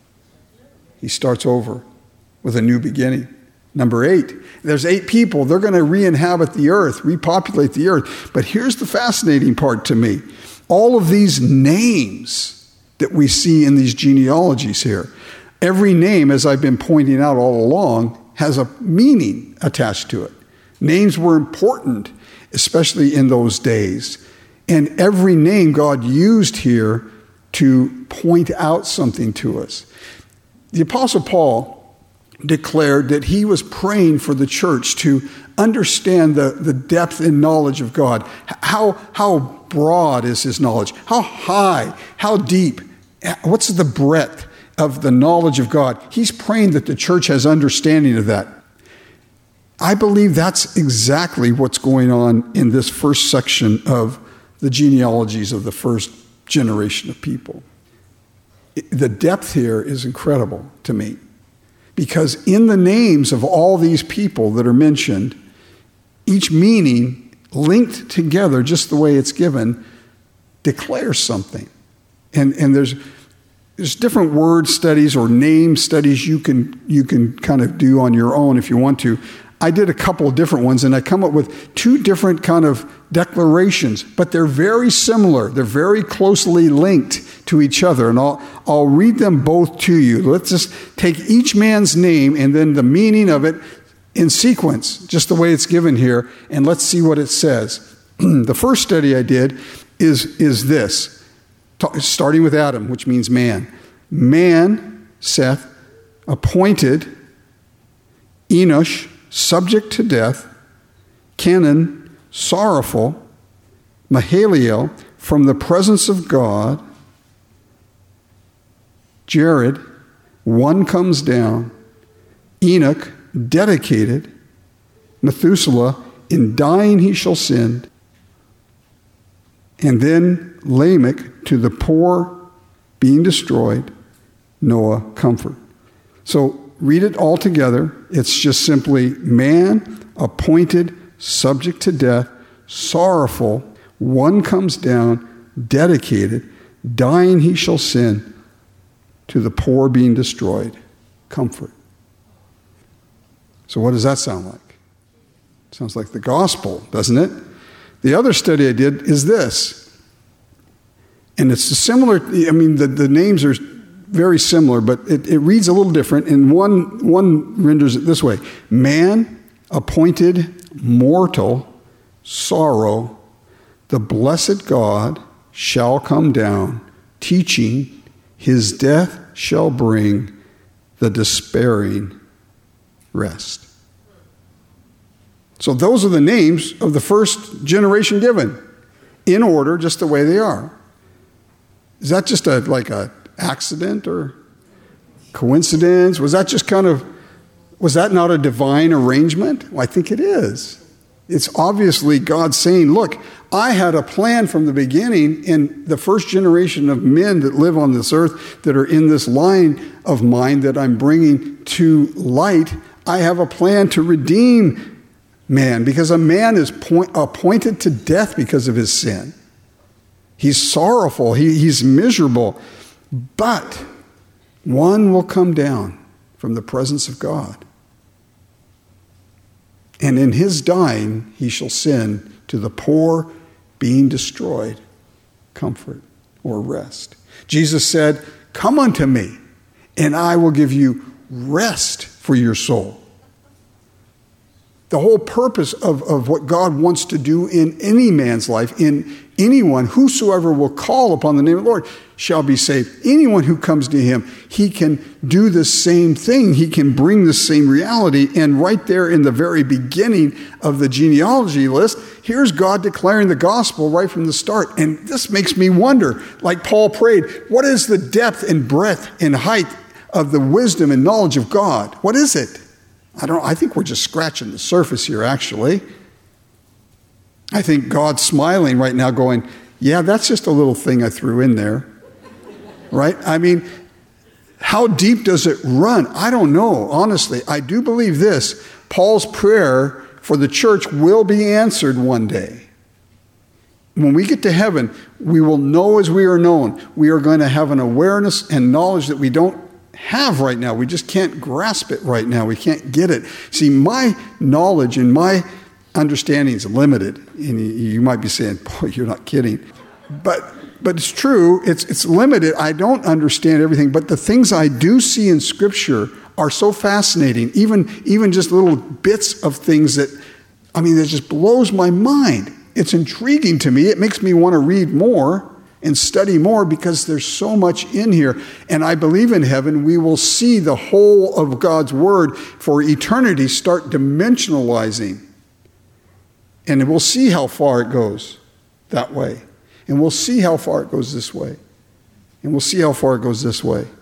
He starts over with a new beginning. Number eight, there's eight people. They're going to re-inhabit the earth, repopulate the earth. But here's the fascinating part to me. All of these names that we see in these genealogies here, every name, as I've been pointing out all along, has a meaning attached to it. Names were important, especially in those days. And every name God used here to point out something to us. The Apostle Paul declared that he was praying for the church to understand the, the depth and knowledge of God. How, how broad is his knowledge? How high? How deep? What's the breadth of the knowledge of God? He's praying that the church has understanding of that. I believe that's exactly what's going on in this first section of the genealogies of the first generation of people. The depth here is incredible to me. Because in the names of all these people that are mentioned, each meaning linked together just the way it's given declares something. And and there's there's different word studies or name studies you can you can kind of do on your own if you want to. I did a couple of different ones, and I come up with two different kind of declarations, but they're very similar. They're very closely linked to each other, and I'll, I'll read them both to you. Let's just take each man's name and then the meaning of it in sequence, just the way it's given here, and let's see what it says. The first study I did is, is this, starting with Adam, which means man. Man, Seth, appointed, Enosh, subject to death, Kenan, sorrowful, Mahalalel, from the presence of God, Jared, one comes down, Enoch, dedicated, Methuselah, in dying he shall sin, and then Lamech, to the poor being destroyed, Noah, comfort. So read it all together. It's just simply man, appointed, subject to death, sorrowful, one comes down, dedicated, dying he shall sin, to the poor being destroyed, comfort. So what does that sound like? Sounds like the gospel, doesn't it? The other study I did is this. And it's a similar, I mean, the, the names are very similar, but it, it reads a little different. And one, one renders it this way. Man, appointed, mortal, sorrow, the blessed God shall come down, teaching, his death shall bring the despairing rest. So those are the names of the first generation given, in order, just the way they are. Is that just a like a accident or coincidence? Was that just kind of, was that not a divine arrangement? Well, I think it is. It's obviously God saying, look, I had a plan from the beginning, and the first generation of men that live on this earth that are in this line of mine that I'm bringing to light, I have a plan to redeem man, because a man is point, appointed to death because of his sin. He's sorrowful, he, he's miserable, but one will come down from the presence of God. And in his dying, he shall send to the poor being destroyed comfort or rest. Jesus said, come unto me, and I will give you rest for your soul. The whole purpose of, of what God wants to do in any man's life, in anyone, whosoever will call upon the name of the Lord shall be saved. Anyone who comes to him, he can do the same thing. He can bring the same reality. And right there in the very beginning of the genealogy list, here's God declaring the gospel right from the start. And this makes me wonder, like Paul prayed, what is the depth and breadth and height of the wisdom and knowledge of God? What is it? I don't. I think we're just scratching the surface here, actually. I think God's smiling right now going, yeah, that's just a little thing I threw in there. Right? I mean, how deep does it run? I don't know, honestly. I do believe this. Paul's prayer for the church will be answered one day. When we get to heaven, we will know as we are known. We are going to have an awareness and knowledge that we don't have right now. We just can't grasp it right now. We can't get it. See, my knowledge and my understanding is limited. And you might be saying, boy, you're not kidding. But but it's true. It's it's limited. I don't understand everything. But the things I do see in Scripture are so fascinating. Even, even just little bits of things that, I mean, that just blows my mind. It's intriguing to me. It makes me want to read more and study more because there's so much in here. And I believe in heaven we will see the whole of God's word for eternity start dimensionalizing. And we'll see how far it goes that way. And we'll see how far it goes this way. And we'll see how far it goes this way.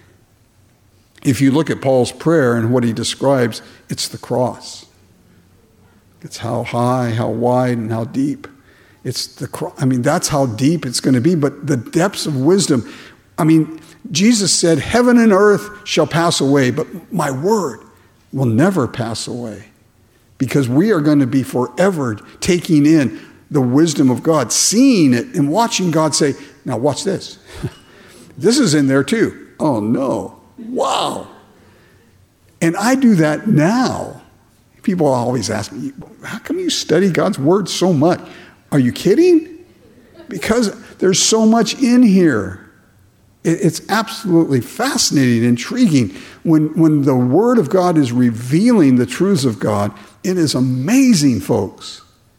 If you look at Paul's prayer and what he describes, it's the cross. It's how high, how wide, and how deep. It's the cross. I mean, that's how deep it's going to be. But the depths of wisdom, I mean, Jesus said, heaven and earth shall pass away, but my word will never pass away. Because we are going to be forever taking in the wisdom of God, seeing it and watching God say, now watch this. This is in there too. Oh no. Wow. And I do that now. People always ask me, how come you study God's word so much? Are you kidding? Because there's so much in here. It's absolutely fascinating, intriguing. When, when the Word of God is revealing the truths of God, it is amazing, folks.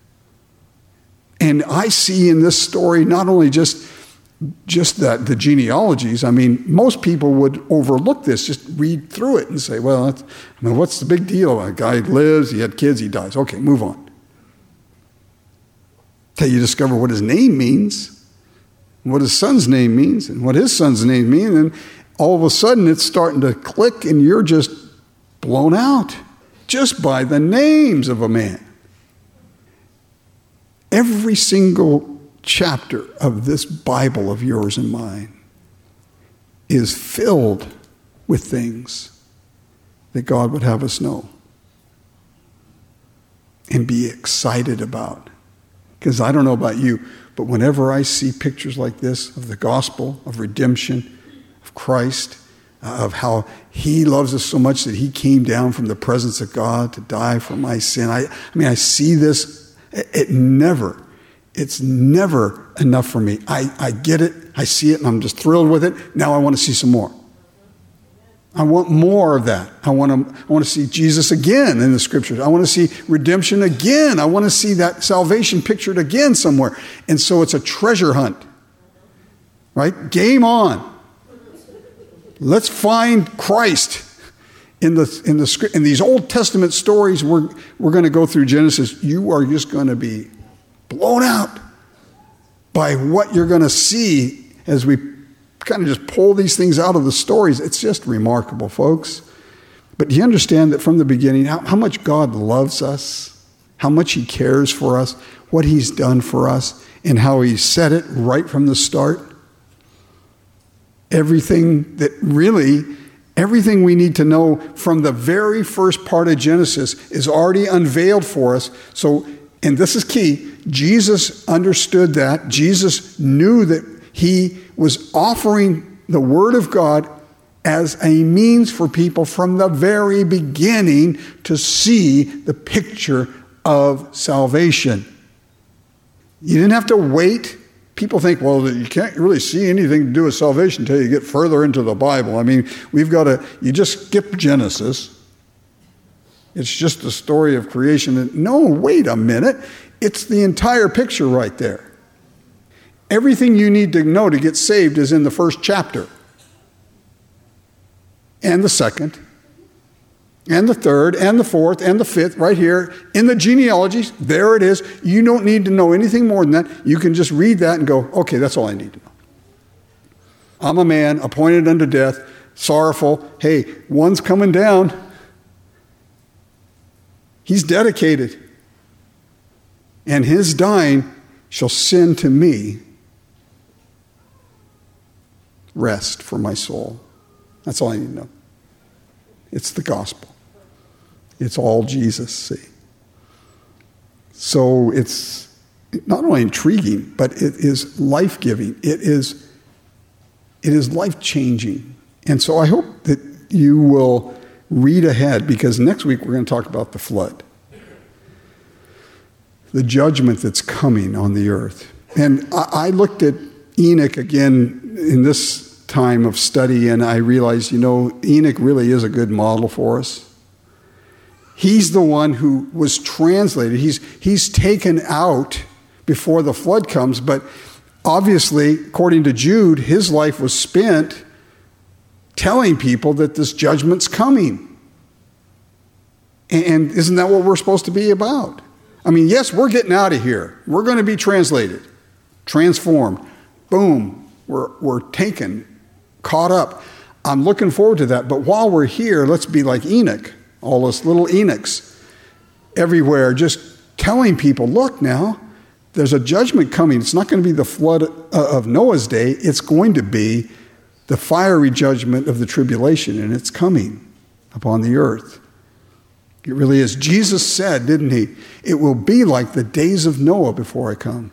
And I see in this story not only just, just that the genealogies. I mean, most people would overlook this, just read through it and say, well, that's, I mean, what's the big deal? A guy lives, he had kids, he dies. Okay, move on. Till you discover what his name means, what his son's name means, and what his son's name means, and all of a sudden it's starting to click and you're just blown out just by the names of a man. Every single chapter of this Bible of yours and mine is filled with things that God would have us know and be excited about. Because I don't know about you, but whenever I see pictures like this of the gospel, of redemption, of Christ, uh, of how he loves us so much that he came down from the presence of God to die for my sin. I, I mean, I see this. It, it never, it's never enough for me. I, I get it. I see it and I'm just thrilled with it. Now I want to see some more. I want more of that. I want to, I want to see Jesus again in the scriptures. I want to see redemption again. I want to see that salvation pictured again somewhere. And so it's a treasure hunt. Right? Game on. Let's find Christ in the in the script. In these Old Testament stories we're we're going to go through Genesis. You are just going to be blown out by what you're going to see as we kind of just pull these things out of the stories. It's just remarkable, folks. But do you understand that from the beginning, how, how much God loves us, how much he cares for us, what he's done for us, and how he said it right from the start? Everything that really, everything we need to know from the very first part of Genesis is already unveiled for us. So, and this is key, Jesus understood that. Jesus knew that he was offering the Word of God as a means for people from the very beginning to see the picture of salvation. You didn't have to wait. People think, well, you can't really see anything to do with salvation until you get further into the Bible. I mean, we've got to, you just skip Genesis. It's just the story of creation. No, wait a minute. It's the entire picture right there. Everything you need to know to get saved is in the first chapter. And the second. And the third, and the fourth, and the fifth, right here in the genealogies. There it is. You don't need to know anything more than that. You can just read that and go, okay, that's all I need to know. I'm a man appointed unto death, sorrowful. Hey, one's coming down. He's dedicated. And his dying shall send to me rest for my soul. That's all I need to know. It's the gospel. It's all Jesus, see. So it's not only intriguing, but it is life-giving. It is, it is life-changing. And so I hope that you will read ahead, because next week we're going to talk about the flood. The judgment that's coming on the earth. And I, I looked at Enoch again in this time of study, and I realized, you know, Enoch really is a good model for us. He's the one who was translated. He's, he's taken out before the flood comes, but obviously, according to Jude, his life was spent telling people that this judgment's coming. And isn't that what we're supposed to be about? I mean, yes, we're getting out of here. We're going to be translated, transformed. Boom, we're, we're taken, caught up. I'm looking forward to that. But while we're here, let's be like Enoch, all us little Enochs everywhere, just telling people, look now, there's a judgment coming. It's not going to be the flood of Noah's day. It's going to be the fiery judgment of the tribulation, and it's coming upon the earth. It really is. Jesus said, didn't he? It will be like the days of Noah before I come.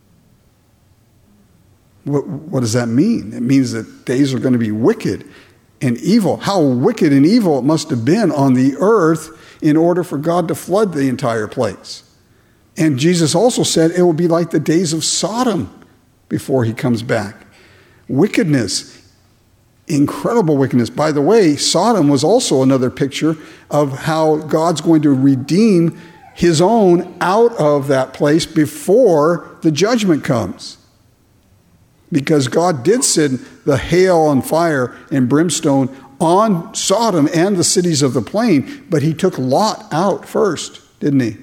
What, what does that mean? It means that days are going to be wicked and evil. How wicked and evil it must have been on the earth in order for God to flood the entire place. And Jesus also said it will be like the days of Sodom before he comes back. Wickedness. Incredible wickedness. By the way, Sodom was also another picture of how God's going to redeem his own out of that place before the judgment comes. Because God did send the hail and fire and brimstone on Sodom and the cities of the plain, but he took Lot out first, didn't he?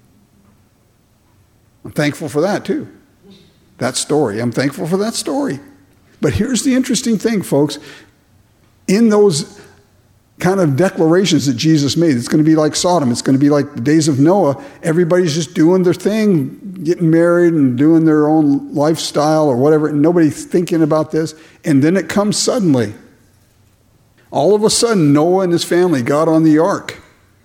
I'm thankful for that too. That story. I'm thankful for that story. But here's the interesting thing, folks. In those kind of declarations that Jesus made, it's going to be like Sodom. It's going to be like the days of Noah. Everybody's just doing their thing, getting married and doing their own lifestyle or whatever. And nobody's thinking about this. And then it comes suddenly. All of a sudden, Noah and his family got on the ark.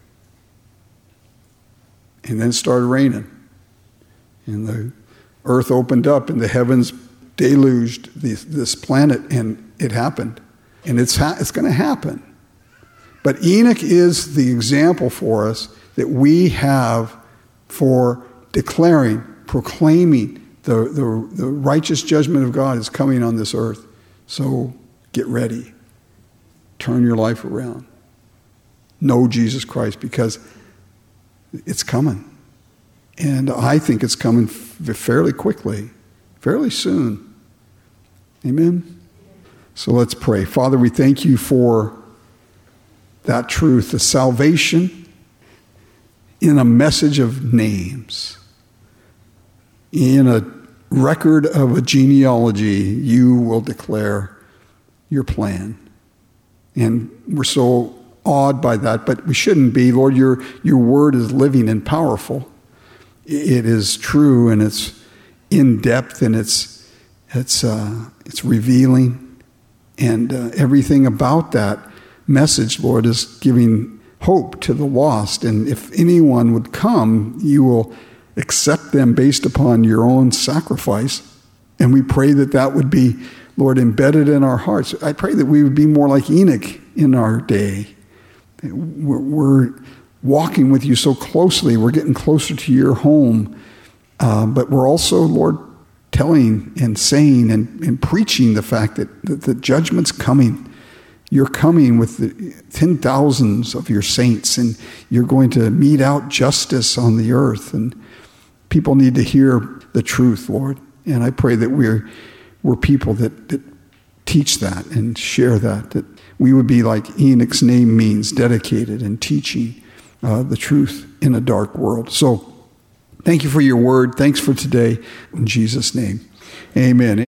And then it started raining. And the earth opened up and the heavens deluged this, this planet, and it happened. And it's, ha- it's going to happen. But Enoch is the example for us that we have for declaring, proclaiming the, the, the righteous judgment of God is coming on this earth. So get ready. Turn your life around. Know Jesus Christ, because it's coming. And I think it's coming f- fairly quickly. Fairly soon. Amen? So let's pray. Father, we thank you for that truth, the salvation in a message of names. In a record of a genealogy, you will declare your plan. And we're so awed by that, but we shouldn't be. Lord, your, your word is living and powerful. It is true, and it's in depth, and it's it's uh, it's revealing, and uh, everything about that message, Lord, is giving hope to the lost. And if anyone would come, you will accept them based upon your own sacrifice. And we pray that that would be, Lord, embedded in our hearts. I pray that we would be more like Enoch in our day. We're, we're walking with you so closely. We're getting closer to your home. Uh, but we're also, Lord, telling and saying and, and preaching the fact that, that the judgment's coming. you're coming with the ten thousands of your saints, and you're going to mete out justice on the earth. And people need to hear the truth, Lord. And I pray that we're we're people that, that teach that and share that, that we would be like Enoch's name means, dedicated and teaching uh, the truth in a dark world. So thank you for your word. Thanks for today. In Jesus' name, amen.